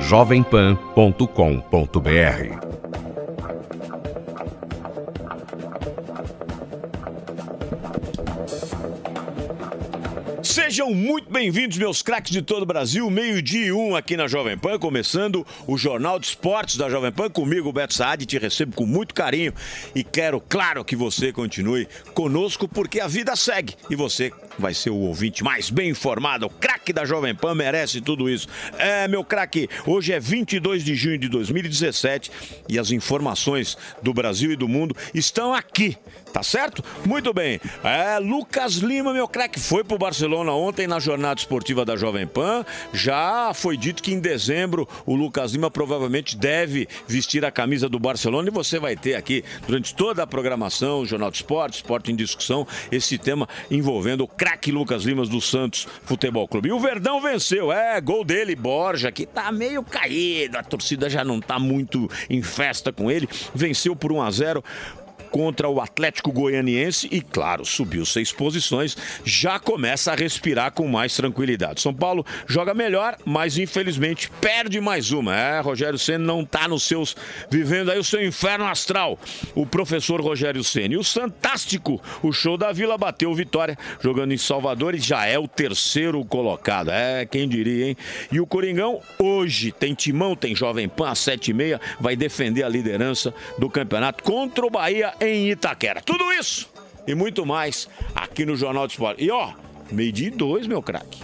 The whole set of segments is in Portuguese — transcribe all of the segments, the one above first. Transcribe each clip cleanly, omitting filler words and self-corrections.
jovempan.com.br. Sejam muito bem-vindos, meus craques de todo o Brasil, 12:01 aqui na Jovem Pan, começando o Jornal de Esportes da Jovem Pan, comigo, Beto Saad, te recebo com muito carinho e quero, claro, que você continue conosco, porque a vida segue e você vai ser o ouvinte mais bem informado, o craque da Jovem Pan merece tudo isso. Meu craque, hoje é 22 de junho de 2017 e as informações do Brasil e do mundo estão aqui, tá certo? Muito bem. Lucas Lima, meu craque, foi pro Barcelona ontem na jornada esportiva da Jovem Pan. Já foi dito que em dezembro o Lucas Lima provavelmente deve vestir a camisa do Barcelona e você vai ter aqui durante toda a programação, o Jornal de Esporte, Esporte em Discussão, esse tema envolvendo o craque Lucas Lima do Santos Futebol Clube. E o Verdão venceu, gol dele, Borja, que tá meio caído, a torcida já não tá muito em festa com ele, venceu por 1-0 contra o Atlético Goianiense e, claro, subiu 6 posições, já começa a respirar com mais tranquilidade. São Paulo joga melhor, mas infelizmente perde mais uma. Rogério Ceni não tá nos seus, vivendo aí o seu inferno astral, o professor Rogério Ceni. E o Fantástico, o show da Vila, bateu Vitória, jogando em Salvador e já é o terceiro colocado. Quem diria, hein? E o Coringão, hoje, tem Timão, tem Jovem Pan, às 7h30, vai defender a liderança do campeonato contra o Bahia em Itaquera. Tudo isso e muito mais aqui no Jornal de Esporte. E 12:02, meu craque.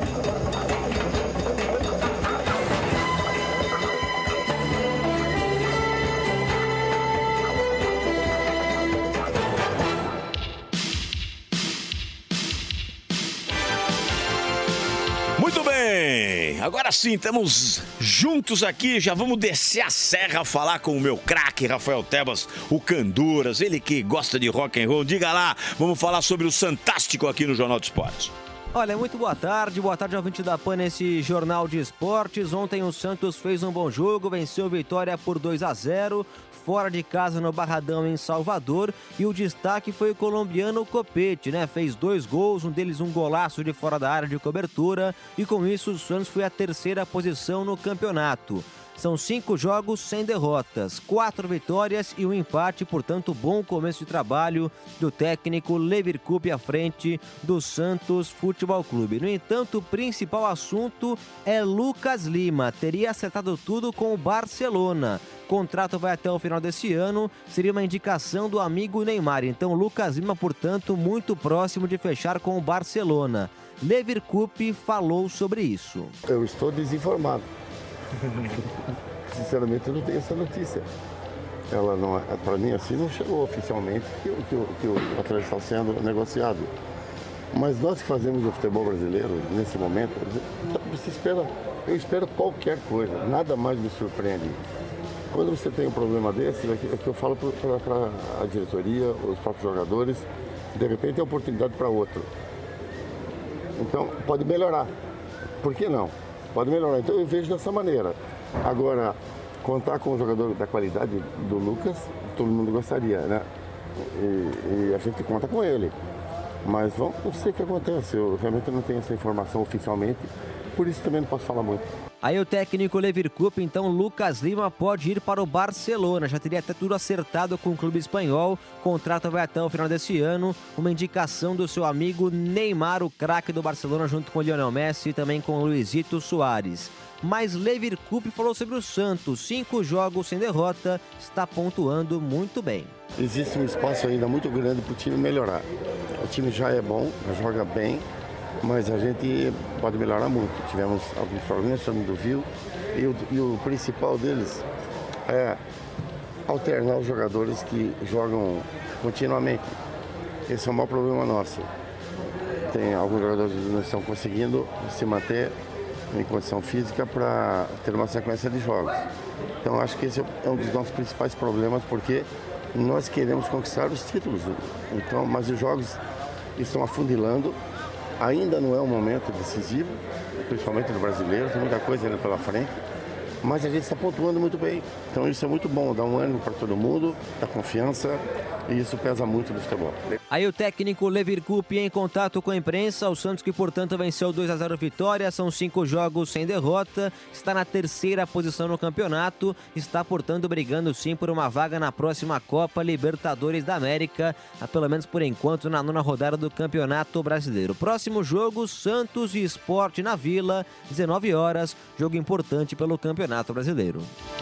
Muito bem, agora sim, estamos juntos aqui, já vamos descer a serra, falar com o meu craque, Rafael Tebas, o Canduras, ele que gosta de rock and roll. Diga lá, vamos falar sobre o Fantástico aqui no Jornal de Esportes. Olha, muito boa tarde ouvinte da PAN nesse Jornal de Esportes. Ontem o Santos fez um bom jogo, venceu Vitória por 2-0, fora de casa no Barradão em Salvador, e o destaque foi o colombiano Copete, né? Fez 2 gols, um deles um golaço de fora da área de cobertura, e com isso o Santos foi a 3ª posição no campeonato. São 5 jogos sem derrotas, 4 vitórias e um empate, portanto, bom começo de trabalho do técnico Levir Coupe à frente do Santos Futebol Clube. No entanto, o principal assunto é Lucas Lima. Teria acertado tudo com o Barcelona. O contrato vai até o final desse ano, seria uma indicação do amigo Neymar. Então, Lucas Lima, portanto, muito próximo de fechar com o Barcelona. Levir Coupe falou sobre isso. Eu estou desinformado. Sinceramente, eu não tenho essa notícia. Ela não, para mim, assim, não chegou oficialmente que o atleta está sendo negociado. Mas nós que fazemos o futebol brasileiro nesse momento, eu espero qualquer coisa, nada mais me surpreende. Quando você tem um problema desse, é que eu falo para a diretoria, os próprios jogadores, de repente é oportunidade para outro. Então, pode melhorar. Por que não? Pode melhorar. Então eu vejo dessa maneira. Agora, contar com um jogador da qualidade do Lucas, todo mundo gostaria, né? E a gente conta com ele. Mas vamos ver o que acontece. Eu realmente não tenho essa informação oficialmente, por isso também não posso falar muito. Aí o técnico Levir Coupe, então Lucas Lima pode ir para o Barcelona. Já teria até tudo acertado com o clube espanhol. O contrato vai até o final desse ano. Uma indicação do seu amigo Neymar, o craque do Barcelona, junto com o Lionel Messi e também com o Luizito Soares. Mas Levir Coupe falou sobre o Santos. 5 jogos sem derrota, está pontuando muito bem. Existe um espaço ainda muito grande para o time melhorar. O time já é bom, já joga bem, mas a gente pode melhorar muito. Tivemos alguns problemas, todo mundo viu, e o principal deles é alternar os jogadores que jogam continuamente. Esse é o maior problema nosso. Tem alguns jogadores que não estão conseguindo se manter em condição física para ter uma sequência de jogos. Então acho que esse é um dos nossos principais problemas, porque nós queremos conquistar os títulos. Então, mas os jogos estão afunilando. Ainda não é um momento decisivo, principalmente no brasileiro, tem muita coisa ainda pela frente, mas a gente está pontuando muito bem. Então isso é muito bom, dá um ânimo para todo mundo, dá confiança, e isso pesa muito no futebol. Aí o técnico Levir Coupe em contato com a imprensa. O Santos, que portanto venceu 2-0 vitória, são 5 jogos sem derrota, está na 3ª posição no campeonato, está portanto brigando sim por uma vaga na próxima Copa Libertadores da América, pelo menos por enquanto na 9ª rodada do Campeonato Brasileiro. Próximo jogo, Santos e Sport na Vila, 19 horas, jogo importante pelo Campeonato Brasileiro.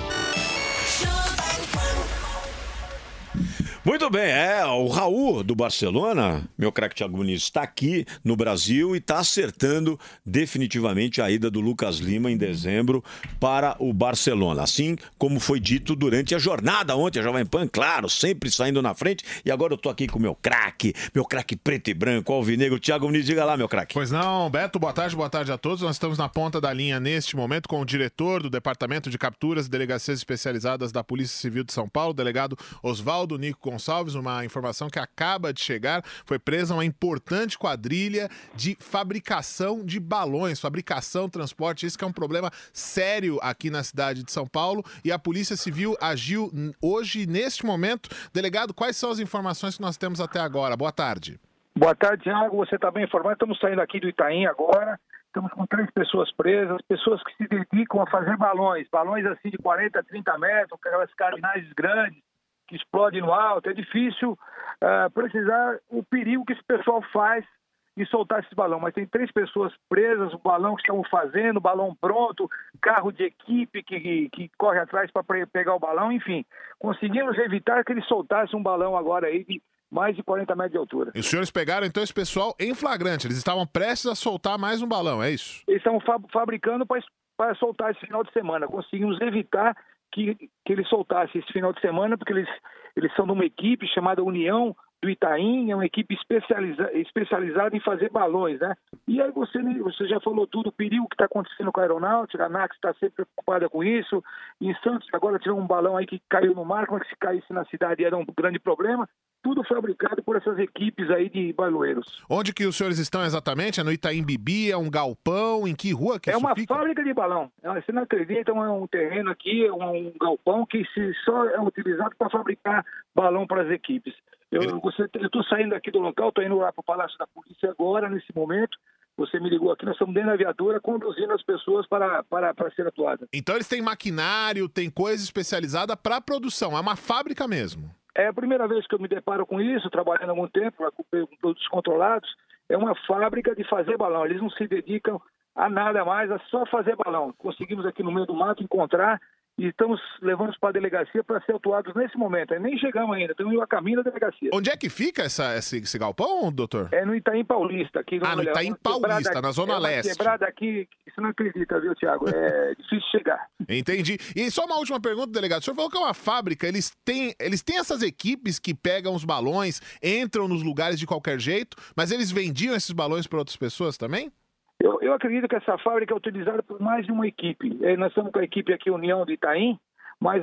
Muito bem, o Raul do Barcelona, meu craque Thiago Muniz, está aqui no Brasil e está acertando definitivamente a ida do Lucas Lima em dezembro para o Barcelona. Assim como foi dito durante a jornada ontem, a Jovem Pan, claro, sempre saindo na frente. E agora eu estou aqui com meu craque preto e branco, alvinegro, Thiago Muniz. Diga lá, meu craque. Pois não, Beto, boa tarde a todos. Nós estamos na ponta da linha neste momento com o diretor do Departamento de Capturas e Delegacias Especializadas da Polícia Civil de São Paulo, o delegado Oswaldo Nico Gonçalves. Uma informação que acaba de chegar: foi presa uma importante quadrilha de fabricação de balões, fabricação, transporte. Isso que é um problema sério aqui na cidade de São Paulo, e a Polícia Civil agiu hoje, neste momento. Delegado, quais são as informações que nós temos até agora? Boa tarde. Boa tarde, Thiago. Você está bem informado? Estamos saindo aqui do Itaim agora. Estamos com 3 pessoas presas, pessoas que se dedicam a fazer balões assim de 40, 30 metros, aquelas carinagens grandes, que explode no alto. É difícil precisar o perigo que esse pessoal faz de soltar esse balão. Mas tem 3 pessoas presas, o balão que estão fazendo, balão pronto, carro de equipe que corre atrás para pegar o balão, enfim. Conseguimos evitar que eles soltassem um balão agora aí de mais de 40 metros de altura. E os senhores pegaram então esse pessoal em flagrante, eles estavam prestes a soltar mais um balão, é isso? Eles estavam fabricando para soltar esse final de semana. Conseguimos evitar que eles soltassem esse final de semana, porque eles são de uma equipe chamada União do Itaim, é uma equipe especializada em fazer balões, né? E aí você já falou tudo, o perigo que está acontecendo com a aeronáutica, a ANAC está sempre preocupada com isso. Em Santos agora tirou um balão aí que caiu no mar, como é que se caísse na cidade era um grande problema. Tudo fabricado por essas equipes aí de baloeiros. Onde que os senhores estão exatamente? É no Itaim Bibi? É um galpão? Em que rua que isso fica? É uma fábrica de balão. Você não acredita, é um terreno aqui, um galpão que só é utilizado para fabricar balão para as equipes. Eu estou saindo aqui do local, estou indo lá para o Palácio da Polícia agora, nesse momento. Você me ligou aqui, nós estamos dentro da viatura conduzindo as pessoas para ser atuadas. Então eles têm maquinário, tem coisa especializada para produção, é uma fábrica mesmo. É a primeira vez que eu me deparo com isso, trabalhando há algum tempo, com produtos controlados. É uma fábrica de fazer balão. Eles não se dedicam a nada mais, a só fazer balão. Conseguimos aqui no meio do mato encontrar e estamos levando para a delegacia para ser atuados nesse momento. Nem chegamos ainda, estamos indo a caminho da delegacia. Onde é que fica esse galpão, doutor? É no Itaim Paulista. Aqui, no Itaim Paulista, na Zona Leste. Quebrada aqui, você não acredita, viu, Thiago? É difícil chegar. Entendi. E só uma última pergunta, delegado. O senhor falou que é uma fábrica, eles têm essas equipes que pegam os balões, entram nos lugares de qualquer jeito, mas eles vendiam esses balões para outras pessoas também? Eu acredito que essa fábrica é utilizada por mais de uma equipe. Nós estamos com a equipe aqui, União do Itaim, mas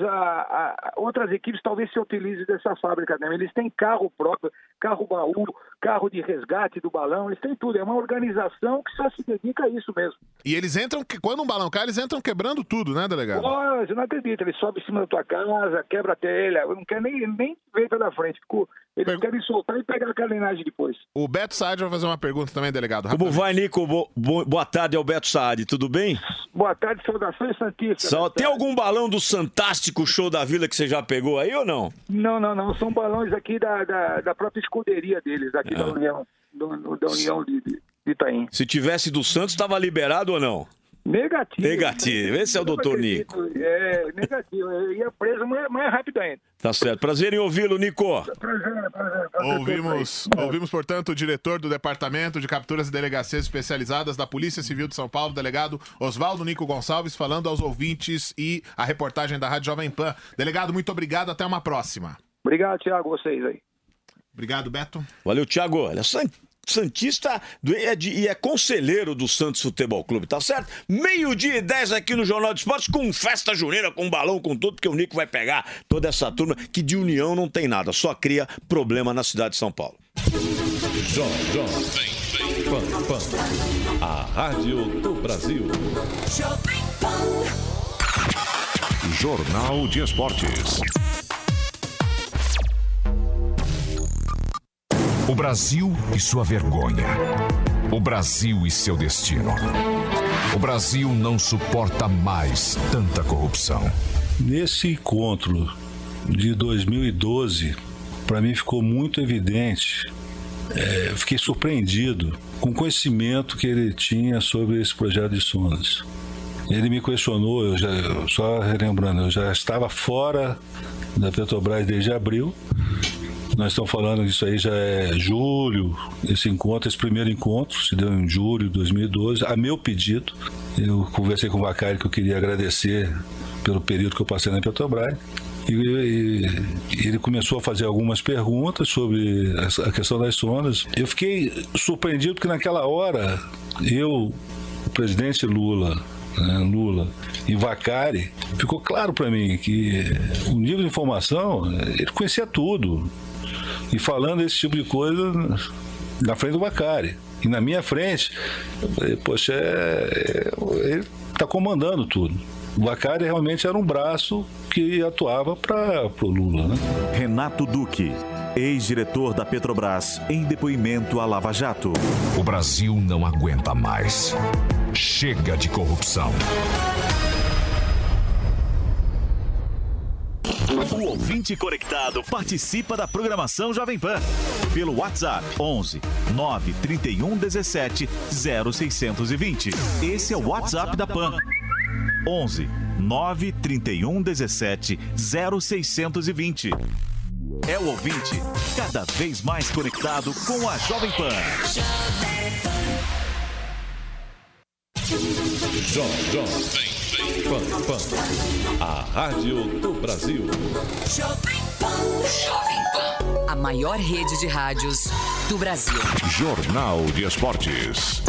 outras equipes talvez se utilizem dessa fábrica também. Eles têm carro próprio, carro baú, carro de resgate do balão, eles têm tudo. É uma organização que só se dedica a isso mesmo. E eles entram, quando um balão cai, eles entram quebrando tudo, né, delegado? Você não acredita, eles sobem em cima da tua casa, quebra a telha, não quer nem ver pela frente. Eles querem soltar e pegar a carenagem depois. O Beto Saad vai fazer uma pergunta também, delegado. Como vai, Nico? Boa tarde, é o Beto Saad, tudo bem? Boa tarde, saudações santistas. Tem algum balão do Fantástico Show da Vila que você já pegou aí ou não? Não. São balões aqui da própria escuderia deles, aqui da União, da União de Itaim. Se tivesse do Santos, estava liberado ou não? Negativo. Esse é o doutor Nico. Negativo. Eu ia preso mais rápido ainda. Tá certo. Prazer em ouvi-lo, Nico. Prazer. Ouvimos, portanto, o diretor do Departamento de Capturas e Delegacias Especializadas da Polícia Civil de São Paulo, delegado Oswaldo Nico Gonçalves, falando aos ouvintes e a reportagem da Rádio Jovem Pan. Delegado, muito obrigado. Até uma próxima. Obrigado, Thiago. Vocês aí. Obrigado, Beto. Valeu, Thiago. Olha, santista e é conselheiro do Santos Futebol Clube, tá certo? 12:10 aqui no Jornal de Esportes, com festa junina, com balão, com tudo, porque o Nico vai pegar toda essa turma que de união não tem nada, só cria problema na cidade de São Paulo. Jovem Pan, a rádio do Brasil. Jornal de Esportes. O Brasil e sua vergonha. O Brasil e seu destino. O Brasil não suporta mais tanta corrupção. Nesse encontro de 2012, para mim ficou muito evidente, fiquei surpreendido com o conhecimento que ele tinha sobre esse projeto de sondas. Ele me questionou, só relembrando, eu já estava fora da Petrobras desde abril. Nós estamos falando disso aí, já é julho, esse primeiro encontro se deu em julho de 2012, a meu pedido. Eu conversei com o Vacari que eu queria agradecer pelo período que eu passei na Petrobras. E ele começou a fazer algumas perguntas sobre a questão das sondas. Eu fiquei surpreendido porque naquela hora, o presidente Lula e Vacari, ficou claro para mim que o nível de informação, ele conhecia tudo. E falando esse tipo de coisa na frente do Vacari. E na minha frente, poxa, ele está comandando tudo. O Vacari realmente era um braço que atuava para o Lula, né? Renato Duque, ex-diretor da Petrobras, em depoimento à Lava Jato. O Brasil não aguenta mais. Chega de corrupção. O ouvinte conectado participa da programação Jovem Pan pelo WhatsApp 11 931 17 0620. Esse é o WhatsApp da Pan. 11 931 17 0620. É o ouvinte cada vez mais conectado com a Jovem Pan. Jovem Pan, a rádio do Brasil. Jovem Pan, a maior rede de rádios do Brasil. Jornal de Esportes.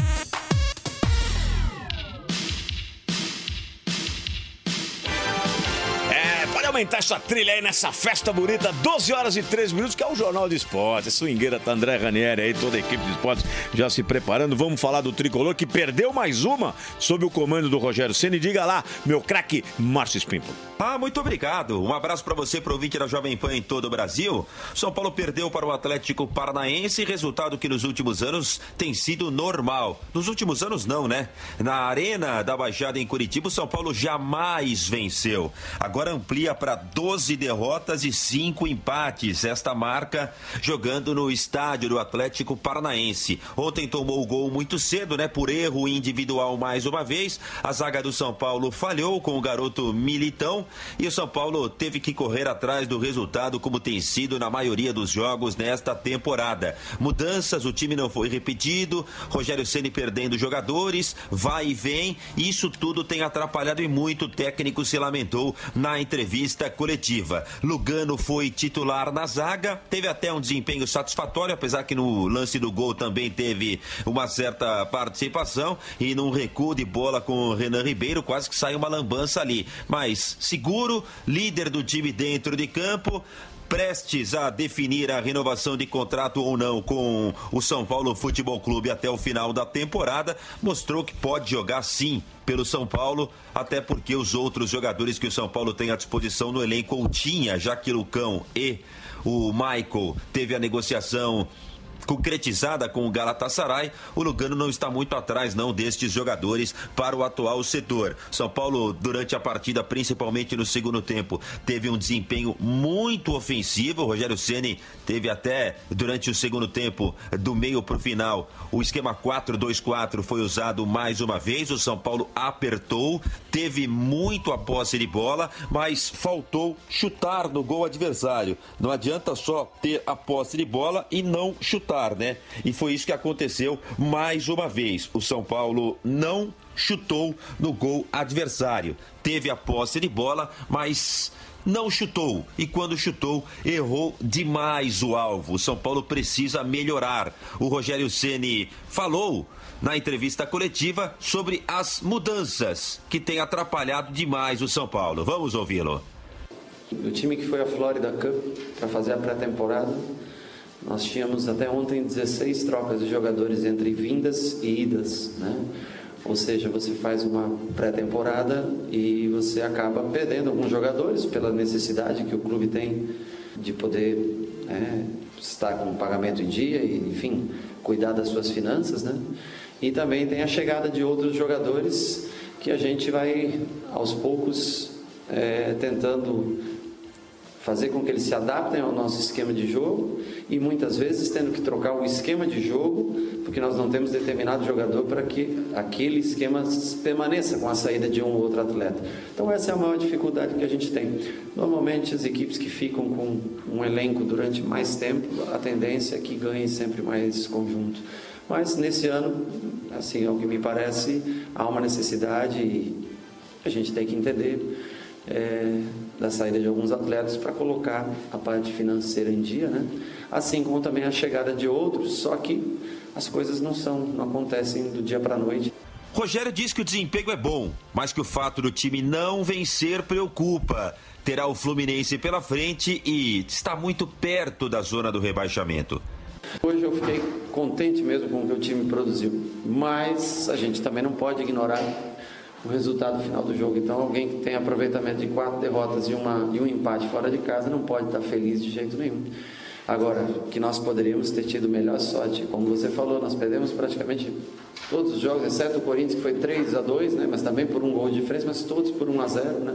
Aumentar essa trilha aí nessa festa bonita, 12 horas e 3 minutos, que é o Jornal de Esportes. Swingueira tá André Ranieri aí, toda a equipe de esportes já se preparando. Vamos falar do tricolor que perdeu mais uma sob o comando do Rogério Ceni. Diga lá, meu craque Márcio Spimpo. Muito obrigado. Um abraço para você, pro ouvinte da Jovem Pan em todo o Brasil. São Paulo perdeu para o Atlético Paranaense, resultado que nos últimos anos tem sido normal. Nos últimos anos não, né? Na Arena da Baixada em Curitiba, o São Paulo jamais venceu. Agora amplia para 12 derrotas e 5 empates. Esta marca jogando no estádio do Atlético Paranaense. Ontem tomou o gol muito cedo, né? Por erro individual mais uma vez. A zaga do São Paulo falhou com o garoto Militão. E o São Paulo teve que correr atrás do resultado, como tem sido na maioria dos jogos nesta temporada. Mudanças, o time não foi repetido, Rogério Ceni perdendo jogadores, vai e vem. Isso tudo tem atrapalhado e muito. O técnico se lamentou na entrevista coletiva. Lugano foi titular na zaga, teve até um desempenho satisfatório, apesar que no lance do gol também teve uma certa participação. E num recuo de bola com o Renan Ribeiro, quase que sai uma lambança ali. Mas seguro, líder do time dentro de campo, prestes a definir a renovação de contrato ou não com o São Paulo Futebol Clube até o final da temporada, mostrou que pode jogar sim pelo São Paulo, até porque os outros jogadores que o São Paulo tem à disposição no elenco ou tinha, já que Lucão e o Michael teve a negociação concretizada com o Galatasaray, o Lugano não está muito atrás não destes jogadores para o atual setor. São Paulo, durante a partida, principalmente no segundo tempo, teve um desempenho muito ofensivo. O Rogério Ceni teve até, durante o segundo tempo, do meio para o final, o esquema 4-2-4 foi usado mais uma vez. O São Paulo apertou, teve muito a posse de bola, mas faltou chutar no gol adversário. Não adianta só ter a posse de bola e não chutar, né? E foi isso que aconteceu mais uma vez. O São Paulo não chutou no gol adversário. Teve a posse de bola, mas não chutou. E quando chutou, errou demais o alvo. O São Paulo precisa melhorar. O Rogério Ceni falou na entrevista coletiva sobre as mudanças que têm atrapalhado demais o São Paulo. Vamos ouvi-lo. O time que foi à Florida Cup para fazer a pré-temporada, nós tínhamos até ontem 16 trocas de jogadores entre vindas e idas, né? Ou seja, você faz uma pré-temporada e você acaba perdendo alguns jogadores pela necessidade que o clube tem de poder estar com o pagamento em dia e, enfim, cuidar das suas finanças, né? E também tem a chegada de outros jogadores que a gente vai, aos poucos, tentando fazer com que eles se adaptem ao nosso esquema de jogo e muitas vezes tendo que trocar o esquema de jogo porque nós não temos determinado jogador para que aquele esquema permaneça com a saída de um ou outro atleta. Então essa é a maior dificuldade que a gente tem. Normalmente as equipes que ficam com um elenco durante mais tempo, a tendência é que ganhem sempre mais conjunto. Mas nesse ano, assim, ao que me parece, há uma necessidade e a gente tem que entender da saída de alguns atletas para colocar a parte financeira em dia, né? Assim como também a chegada de outros, só que as coisas não acontecem do dia para a noite. Rogério diz que o desempenho é bom, mas que o fato do time não vencer preocupa. Terá o Fluminense pela frente e está muito perto da zona do rebaixamento. Hoje eu fiquei contente mesmo com o que o time produziu, mas a gente também não pode ignorar o resultado final do jogo. Então alguém que tem aproveitamento de 4 derrotas e um empate fora de casa não pode estar feliz de jeito nenhum. Agora, que nós poderíamos ter tido melhor sorte, como você falou, nós perdemos praticamente todos os jogos, exceto o Corinthians que foi 3-2, né? Mas também por um gol de diferença, mas todos por 1-0, né?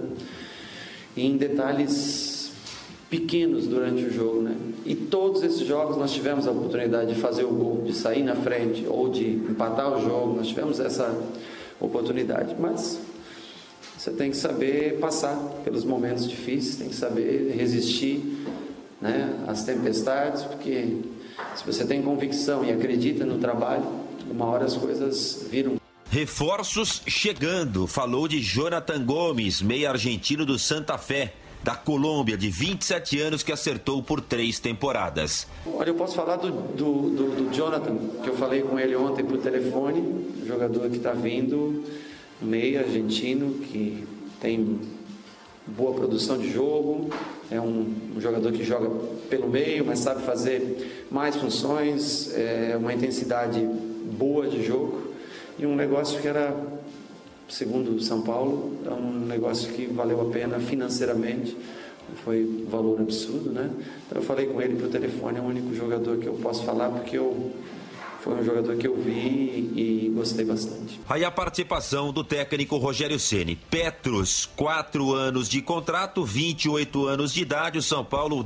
E em detalhes pequenos durante o jogo, né? E todos esses jogos nós tivemos a oportunidade de fazer o gol, de sair na frente ou de empatar o jogo, nós tivemos essa oportunidade, mas você tem que saber passar pelos momentos difíceis, tem que saber resistir, né, às tempestades, porque se você tem convicção e acredita no trabalho, uma hora as coisas viram. Reforços chegando, falou de Jonathan Gomes, meia argentino do Santa Fé, da Colômbia, de 27 anos, que acertou por 3 temporadas. Olha, eu posso falar do Jonathan, que eu falei com ele ontem por telefone, jogador que está vindo, meio argentino, que tem boa produção de jogo, é um jogador que joga pelo meio, mas sabe fazer mais funções, uma intensidade boa de jogo, e um negócio que era, segundo o São Paulo, é um negócio que valeu a pena financeiramente, foi valor absurdo, né? Então eu falei com ele por telefone, é o único jogador que eu posso falar, porque foi um jogador que eu vi e gostei bastante. Aí a participação do técnico Rogério Ceni. Petros, 4 anos de contrato, 28 anos de idade. O São Paulo,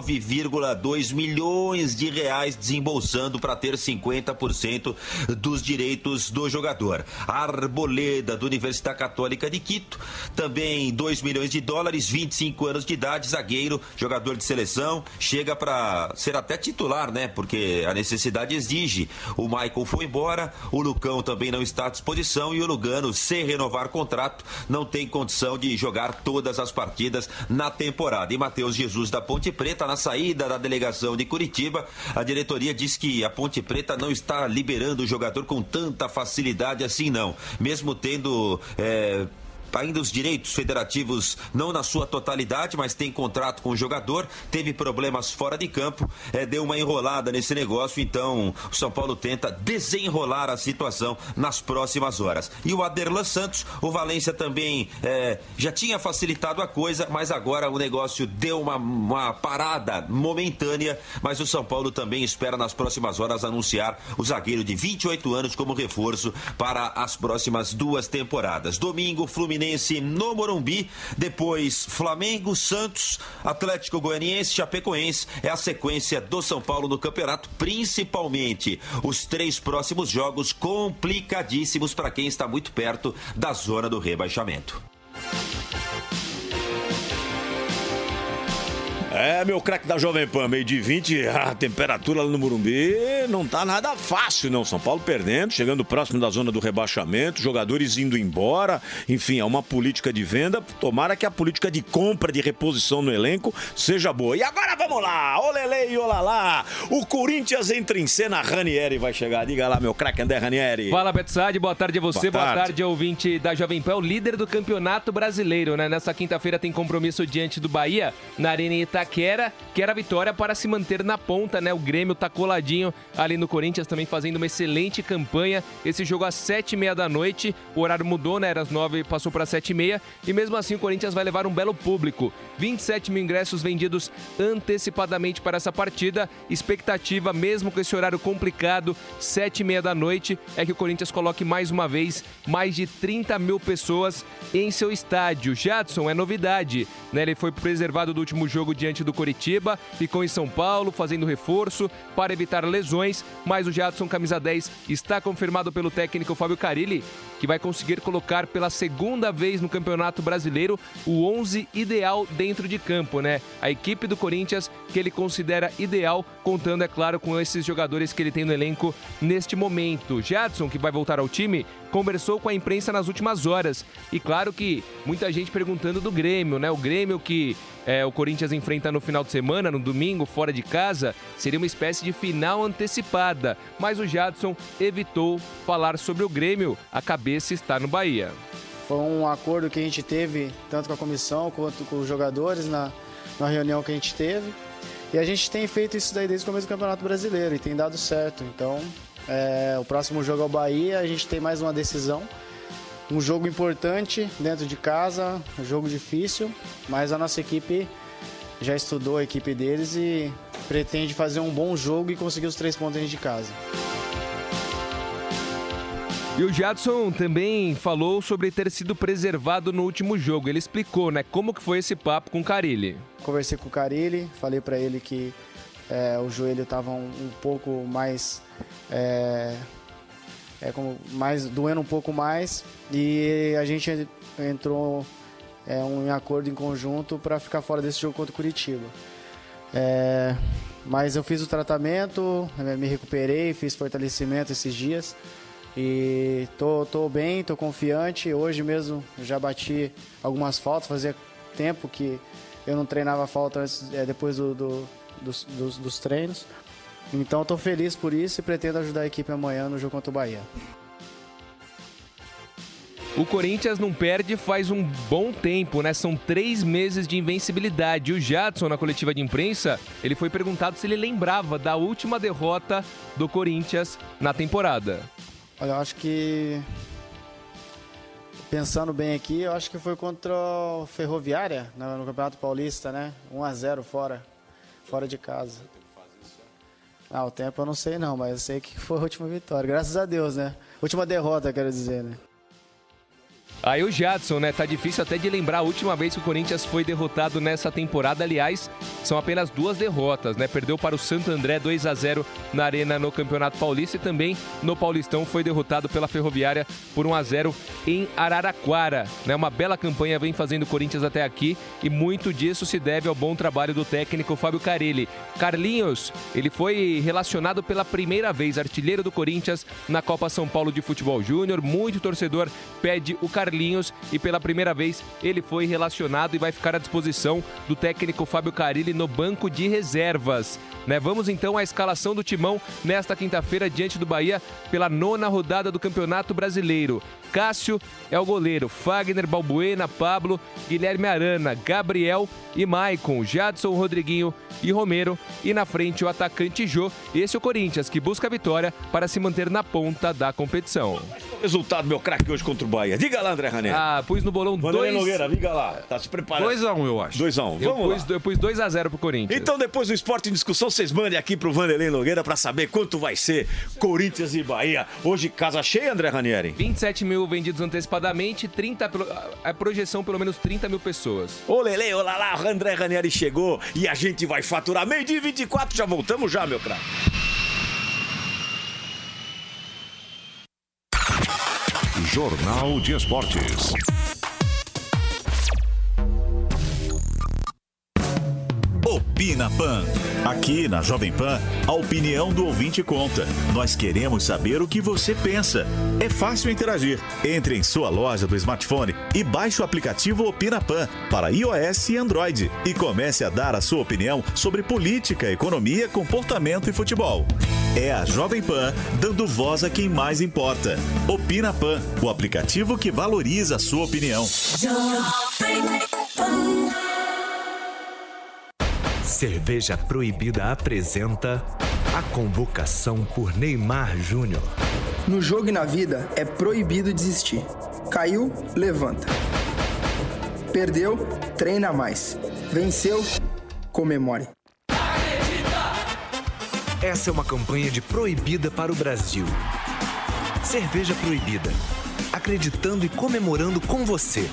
9,2 milhões de reais desembolsando para ter 50% dos direitos do jogador. Arboleda, da Universidade Católica de Quito, também 2 milhões de dólares, 25 anos de idade, zagueiro, jogador de seleção, chega para ser até titular, né? Porque a necessidade exige. O Michael foi embora, o Lucão também não está à disposição e o Lugano, sem renovar contrato, não tem condição de jogar todas as partidas na temporada. E Matheus Jesus da Ponte Preta, na saída da delegação de Curitiba, a diretoria diz que a Ponte Preta não está liberando o jogador com tanta facilidade assim não, mesmo tendo ainda os direitos federativos não na sua totalidade, mas tem contrato com o jogador, teve problemas fora de campo, deu uma enrolada nesse negócio, então o São Paulo tenta desenrolar a situação nas próximas horas. E o Aderlan Santos, o Valência também já tinha facilitado a coisa, mas agora o negócio deu uma parada momentânea, mas o São Paulo também espera nas próximas horas anunciar o zagueiro de 28 anos como reforço para as próximas 2 temporadas. Domingo, Fluminense no Morumbi, depois Flamengo, Santos, Atlético Goianiense, Chapecoense. É a sequência do São Paulo no campeonato, principalmente os 3 próximos jogos complicadíssimos para quem está muito perto da zona do rebaixamento. Meu craque da Jovem Pan, meio de 20, a temperatura lá no Morumbi não tá nada fácil, não. São Paulo perdendo, chegando próximo da zona do rebaixamento, jogadores indo embora, enfim, é uma política de venda. Tomara que a política de compra, de reposição no elenco seja boa. E agora vamos lá, olele e olalá, o Corinthians entra em cena, Ranieri vai chegar. Diga lá, meu craque André Ranieri. Fala, Beto Saad, boa tarde a você, boa tarde ouvinte da Jovem Pan, o líder do Campeonato Brasileiro, né? Nessa quinta-feira tem compromisso diante do Bahia, na Arena Itaquera. Itaquera, que era a vitória para se manter na ponta, né? O Grêmio tá coladinho ali no Corinthians, também fazendo uma excelente campanha. Esse jogo às 7h30 da noite, o horário mudou, né? Era às 9h, passou para 7h30, e mesmo assim o Corinthians vai levar um belo público. 27 mil ingressos vendidos antecipadamente para essa partida. Expectativa, mesmo com esse horário complicado, 7h30 da noite, é que o Corinthians coloque mais uma vez mais de 30 mil pessoas em seu estádio. Jadson é novidade, né? Ele foi preservado do último jogo diante do Coritiba, ficou em São Paulo fazendo reforço para evitar lesões, mas o Jadson, camisa 10, está confirmado pelo técnico Fábio Carille, que vai conseguir colocar pela segunda vez no Campeonato Brasileiro o 11 ideal dentro de campo, né? A equipe do Corinthians que ele considera ideal, contando, é claro, com esses jogadores que ele tem no elenco neste momento. Jadson, que vai voltar ao time, conversou com a imprensa nas últimas horas. E claro que muita gente perguntando do Grêmio, né? O Grêmio que o Corinthians enfrenta no final de semana, no domingo, fora de casa, seria uma espécie de final antecipada. Mas o Jadson evitou falar sobre o Grêmio. A cabeça está no Bahia. Foi um acordo que a gente teve, tanto com a comissão quanto com os jogadores, na reunião que a gente teve. E a gente tem feito isso daí desde o começo do Campeonato Brasileiro e tem dado certo. Então, o próximo jogo é o Bahia, a gente tem mais uma decisão. Um jogo importante dentro de casa, um jogo difícil, mas a nossa equipe já estudou a equipe deles e pretende fazer um bom jogo e conseguir os 3 pontos dentro de casa. E o Jadson também falou sobre ter sido preservado no último jogo. Ele explicou, né, como que foi esse papo com o Carille. Conversei com o Carille, falei para ele que o joelho estava um pouco mais... doendo um pouco mais, e a gente entrou em acordo em conjunto para ficar fora desse jogo contra o Curitiba. Mas eu fiz o tratamento, me recuperei, fiz fortalecimento esses dias e tô bem, tô confiante. Hoje mesmo já bati algumas faltas, fazia tempo que eu não treinava falta antes, depois dos treinos. Então estou feliz por isso e pretendo ajudar a equipe amanhã no jogo contra o Bahia. O Corinthians não perde faz um bom tempo, né? São 3 meses de invencibilidade. O Jadson, na coletiva de imprensa, ele foi perguntado se ele lembrava da última derrota do Corinthians na temporada. Olha, eu acho que, pensando bem aqui, eu acho que foi contra o Ferroviária, no Campeonato Paulista, né? 1-0 fora de casa. O tempo eu não sei não, mas eu sei que foi a última vitória. Graças a Deus, né? Última derrota, quero dizer, né? Aí o Jadson, né? Tá difícil até de lembrar a última vez que o Corinthians foi derrotado nessa temporada. Aliás, são apenas 2 derrotas, né? Perdeu para o Santo André 2-0 na Arena no Campeonato Paulista e também no Paulistão foi derrotado pela Ferroviária por 1-0 em Araraquara, né? Uma bela campanha vem fazendo o Corinthians até aqui e muito disso se deve ao bom trabalho do técnico Fábio Carille. Carlinhos, ele foi relacionado pela primeira vez, artilheiro do Corinthians na Copa São Paulo de Futebol Júnior. Muito torcedor pede o Carlinhos e pela primeira vez ele foi relacionado e vai ficar à disposição do técnico Fábio Carille no banco de reservas, né? Vamos então à escalação do Timão nesta quinta-feira diante do Bahia pela 9ª rodada do Campeonato Brasileiro. Cássio é o goleiro, Fagner, Balbuena, Pablo, Guilherme Arana, Gabriel e Maicon, Jadson, Rodriguinho e Romero. E na frente o atacante Jô. Esse é o Corinthians que busca a vitória para se manter na ponta da competição. Resultado, meu craque, hoje contra o Bahia. Diga lá, André Ranieri. Pus no bolão 2... Nogueira, diga lá. Tá se preparando. 2-1, eu acho. 2-1. Vamos lá. Eu pus 2-0 pro Corinthians. Então, depois do Esporte em Discussão, vocês mandem aqui pro Vanderlei Nogueira pra saber quanto vai ser Corinthians e Bahia. Hoje, casa cheia, André Ranieri? 27 mil vendidos antecipadamente, a projeção pelo menos 30 mil pessoas. Ô Lele, olá lá, o André Ranieri chegou e a gente vai faturar 12h24, já voltamos já, meu craque. Jornal de Esportes. Opina Pan. Aqui na Jovem Pan, a opinião do ouvinte conta. Nós queremos saber o que você pensa. É fácil interagir. Entre em sua loja do smartphone e baixe o aplicativo Opina Pan para iOS e Android e comece a dar a sua opinião sobre política, economia, comportamento e futebol. É a Jovem Pan dando voz a quem mais importa. Opina Pan, o aplicativo que valoriza a sua opinião. Cerveja Proibida apresenta a convocação por Neymar Júnior. No jogo e na vida é proibido desistir. Caiu, levanta. Perdeu, treina mais. Venceu, comemore. Essa é uma campanha de Proibida para o Brasil. Cerveja Proibida. Acreditando e comemorando com você.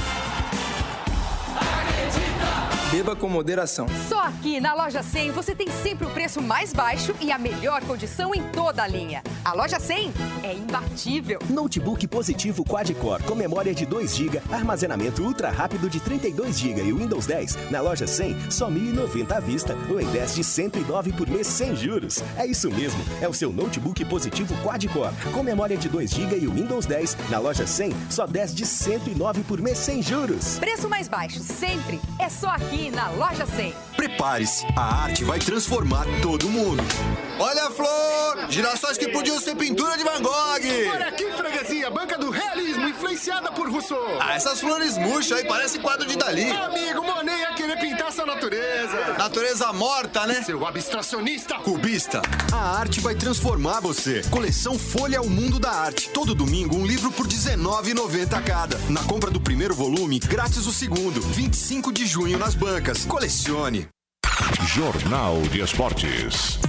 Beba com moderação. Só aqui na Loja 100 você tem sempre o preço mais baixo e a melhor condição em toda a linha. A Loja 100 é imbatível. Notebook Positivo Quad-Core com memória de 2 GB, armazenamento ultra rápido de 32 GB e Windows 10. Na Loja 100, só 1.090 à vista ou em 10 de 109 por mês sem juros. É isso mesmo, é o seu Notebook Positivo Quad-Core com memória de 2 GB e Windows 10. Na Loja 100, só 10 de 109 por mês sem juros. Preço mais baixo sempre é só aqui na Loja 100. Prepare-se, a arte vai transformar todo mundo. Olha a flor! Girassóis que podiam ser pintura de Van Gogh! Olha aqui, freguesia, banca do realismo, influenciada por Rousseau. Ah, essas flores murchas aí parecem quadro de Dali. Amigo, Monet ia querer pintar essa natureza. Natureza morta, né? Seu abstracionista. Cubista. A arte vai transformar você. Coleção Folha ao Mundo da Arte. Todo domingo, um livro por R$19,90 cada. Na compra do primeiro volume, grátis o segundo. 25 de junho nas bancas. Colecione. Jornal de Esportes.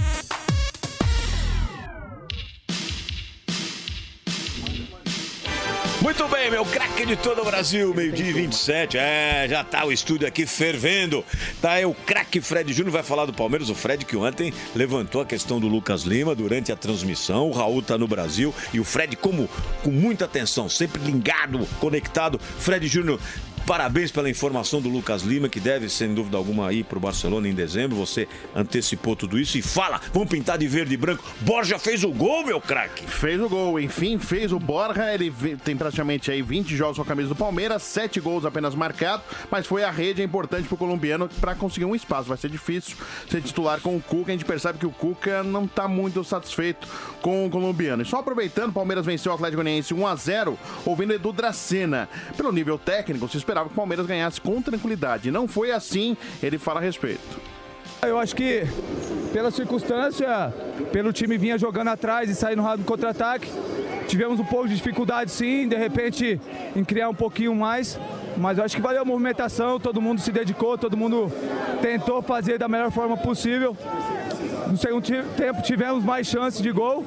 Muito bem, meu craque de todo o Brasil, 12h27. Já tá o estúdio aqui fervendo. Tá aí o craque Fred Júnior, vai falar do Palmeiras. O Fred que ontem levantou a questão do Lucas Lima durante a transmissão. O Raul tá no Brasil e o Fred com muita atenção, sempre ligado, conectado. Fred Júnior, parabéns pela informação do Lucas Lima, que deve, sem dúvida alguma, ir pro Barcelona em dezembro. Você antecipou tudo isso e fala, vamos pintar de verde e branco. Borja fez o gol, meu craque. Fez o gol, enfim, fez o Borja. Ele tem praticamente aí 20 jogos com a camisa do Palmeiras, 7 gols apenas marcados, mas foi a rede importante pro colombiano para conseguir um espaço. Vai ser difícil ser titular com o Cuca. A gente percebe que o Cuca não tá muito satisfeito com o colombiano. E só aproveitando, o Palmeiras venceu o Atlético Goianiense 1-0, ouvindo Edu Dracena. Pelo nível técnico, se esperava que o Palmeiras ganhasse com tranquilidade. Não foi assim, ele fala a respeito. Eu acho que, pela circunstância, pelo time vinha jogando atrás e saindo rápido no contra-ataque, tivemos um pouco de dificuldade sim, de repente, em criar um pouquinho mais, mas eu acho que valeu a movimentação, todo mundo se dedicou, todo mundo tentou fazer da melhor forma possível. No segundo tempo tivemos mais chances de gol,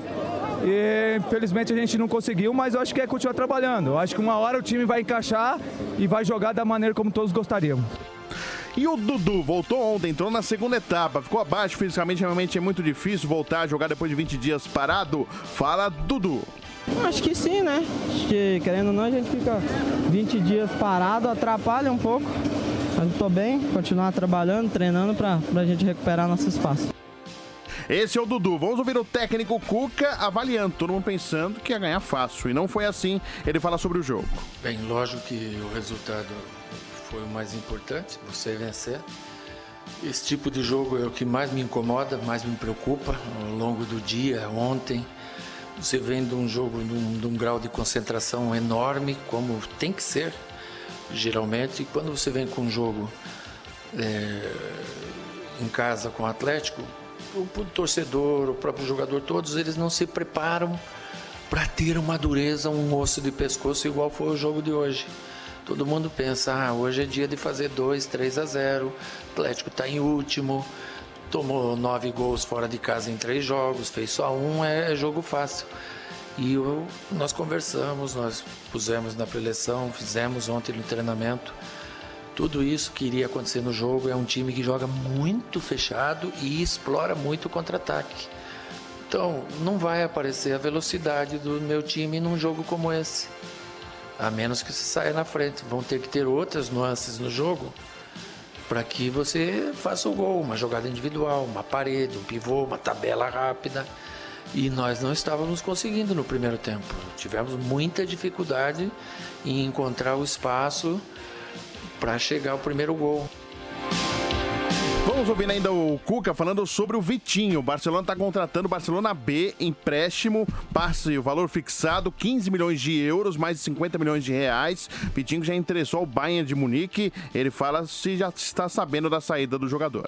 e infelizmente a gente não conseguiu, mas eu acho que é continuar trabalhando. Eu acho que uma hora o time vai encaixar e vai jogar da maneira como todos gostaríamos. E o Dudu voltou ontem, entrou na segunda etapa, ficou abaixo fisicamente, realmente é muito difícil voltar a jogar depois de 20 dias parado. Fala, Dudu. Acho que sim, né? Acho que, querendo ou não, a gente fica 20 dias parado, atrapalha um pouco. Mas eu tô bem, continuar trabalhando, treinando pra gente recuperar nosso espaço. Esse é o Dudu. Vamos ouvir o técnico Cuca avaliando, todo mundo pensando que ia ganhar fácil. E não foi assim. Ele fala sobre o jogo. Bem, lógico que o resultado foi o mais importante, você vencer. Esse tipo de jogo é o que mais me incomoda, mais me preocupa ao longo do dia, ontem. Você vem de um jogo de um grau de concentração enorme, como tem que ser, geralmente. E quando você vem com um jogo em casa com o Atlético, o torcedor, o próprio jogador, todos eles não se preparam para ter uma dureza, um osso de pescoço igual foi o jogo de hoje. Todo mundo pensa, hoje é dia de fazer 2-3-0, o Atlético está em último, tomou 9 gols fora de casa em 3 jogos, fez só 1, é jogo fácil. E nós conversamos, nós pusemos na preleção, fizemos ontem no treinamento. Tudo isso que iria acontecer no jogo. É um time que joga muito fechado e explora muito o contra-ataque. Então, não vai aparecer a velocidade do meu time num jogo como esse. A menos que você saia na frente. Vão ter que ter outras nuances no jogo para que você faça o gol. Uma jogada individual, uma parede, um pivô, uma tabela rápida. E nós não estávamos conseguindo no primeiro tempo. Tivemos muita dificuldade em encontrar o espaço para chegar ao primeiro gol. Vamos ouvir ainda o Cuca falando sobre o Vitinho. O Barcelona está contratando o Barcelona B, empréstimo, passe o valor fixado, 15 milhões de euros, mais de 50 milhões de reais. Vitinho já interessou ao Bayern de Munique. Ele fala se já está sabendo da saída do jogador.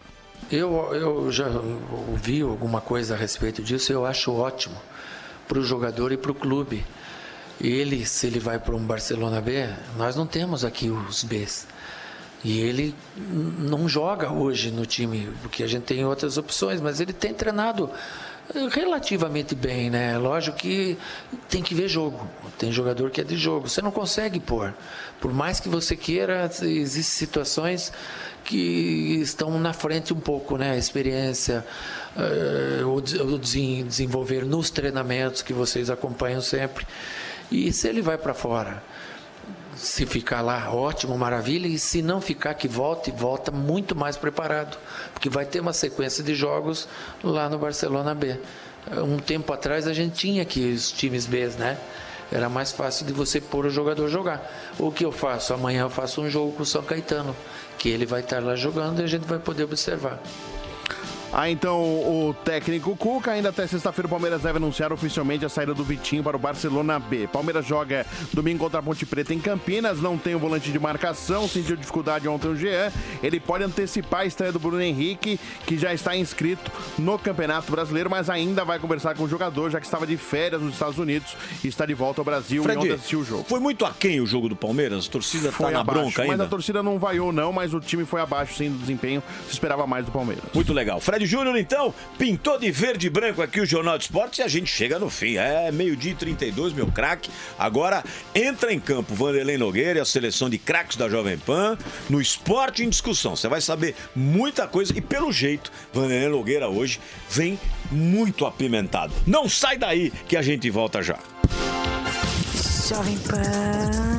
Eu já ouvi alguma coisa a respeito disso, eu acho ótimo para o jogador e para o clube. Se ele vai para um Barcelona B, nós não temos aqui os Bs. E ele não joga hoje no time, porque a gente tem outras opções, mas ele tem treinado relativamente bem, né? Lógico que tem que ver jogo. Tem jogador que é de jogo. Você não consegue pôr. Por mais que você queira, existem situações que estão na frente um pouco, né? A experiência, o desenvolver nos treinamentos que vocês acompanham sempre. E se ele vai para fora, se ficar lá, ótimo, maravilha. E se não ficar, que volta, e volta muito mais preparado. Porque vai ter uma sequência de jogos lá no Barcelona B. Um tempo atrás a gente tinha aqui os times B, né? Era mais fácil de você pôr o jogador jogar. O que eu faço? Amanhã eu faço um jogo com o São Caetano, que ele vai estar lá jogando e a gente vai poder observar. Então, o técnico Cuca, ainda até sexta-feira o Palmeiras deve anunciar oficialmente a saída do Vitinho para o Barcelona B. Palmeiras joga domingo contra a Ponte Preta em Campinas, não tem o volante de marcação, sentiu dificuldade ontem o Jean. Ele pode antecipar a estreia do Bruno Henrique, que já está inscrito no Campeonato Brasileiro, mas ainda vai conversar com o jogador, já que estava de férias nos Estados Unidos e está de volta ao Brasil. Fred, e ontem assistiu o jogo. Foi muito aquém o jogo do Palmeiras? A torcida está na bronca ainda? Mas a torcida não vaiou não, mas o time foi abaixo sim do desempenho, se esperava mais do Palmeiras. Muito legal. Fred Júnior, então, pintou de verde e branco aqui o Jornal de Esportes e a gente chega no fim. É meio-dia e 32, meu craque. Agora entra em campo Vanderlei Nogueira e a seleção de craques da Jovem Pan no Esporte em Discussão. Você vai saber muita coisa e, pelo jeito, Vanderlei Nogueira hoje vem muito apimentado. Não sai daí que a gente volta já. Jovem Pan.